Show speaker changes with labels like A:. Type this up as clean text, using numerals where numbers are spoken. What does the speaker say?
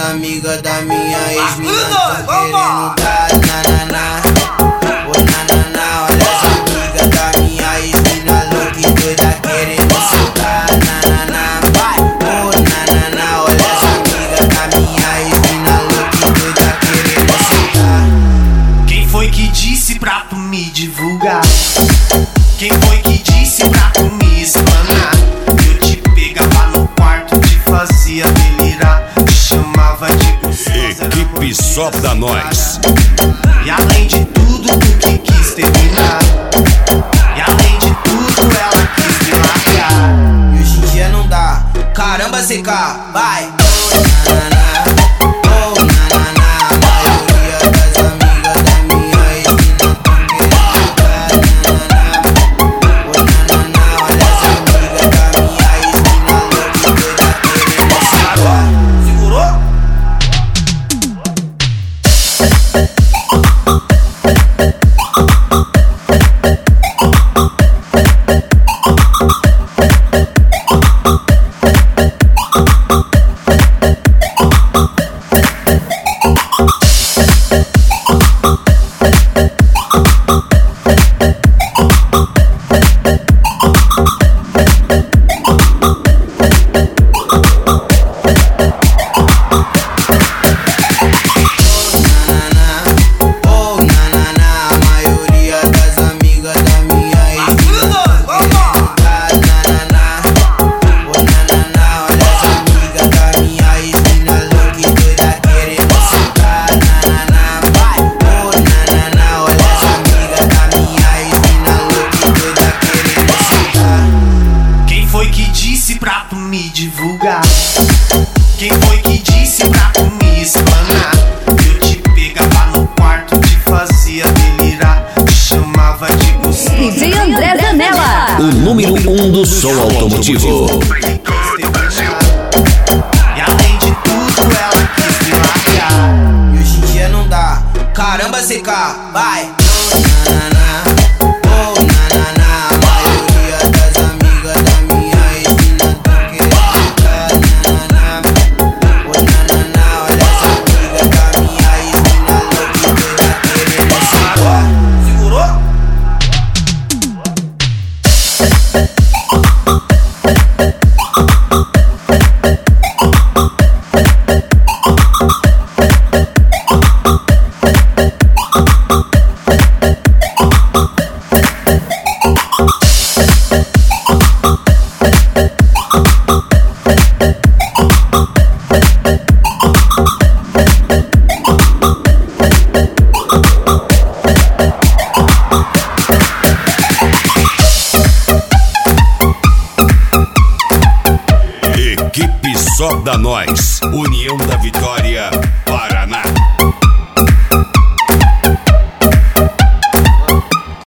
A: amigas da minha ex-mina tão querendo dar nananá. Ô nananá, olha as amigas da minha ex-mina louca e doida querendo soltar nananá. Ô nananá, olha as amigas da minha ex-mina louca e doida querendo soltar.
B: Quem foi que disse pra tu me divulgar? Quem foi que disse pra tu me explanar? Eu te pegava no quarto, te fazia delirar, te chamava de gostosa.
C: Equipe Só da Nós.
B: E além de tudo, tu que quis terminar. E além de tudo, ela quis me largar.
A: E hoje em dia não dá. Caramba, CK, vai! Ô nananá, ô nananá, a maioria das amigas da minha ex-mina tão querendo dar nananá. Ô nananá, olha as amigas da minha ex-mina louca e doida querendo soltar. Segurou?
B: Pra tu me divulgar? Quem foi que disse pra tu me explanar? Eu te pegava no quarto, te fazia delirar, te chamava de gostosa.
D: DJ André Zanella,
C: O número 1 do som automotivo.
B: E além de tudo, ela quis me largar.
A: E hoje em dia não dá. Caramba, CK, vai! Ô nananá, ô nananá, a maioria das amigas da minha ex-mina tão querendo dar nananá. Ô nananá, olha as amigas da minha ex-mina louca e doida querendo soltar. Segurou?
C: Equipe Só da Nós. União da Vitória, Paraná.